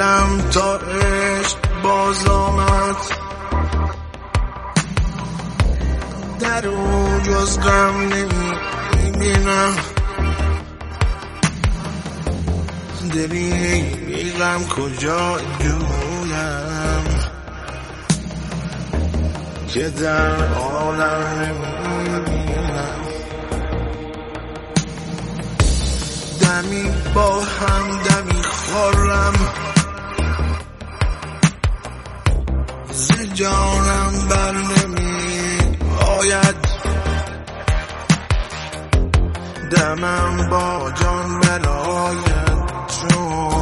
دلم تا عشق باز آمد، در او جز غم نمیبینم. دلی بی غم کجا جویم که در عالم نمیبینم. دمی با هم دمی خورم، ز جانم بر نمی آید. دمم با جان بلاید چون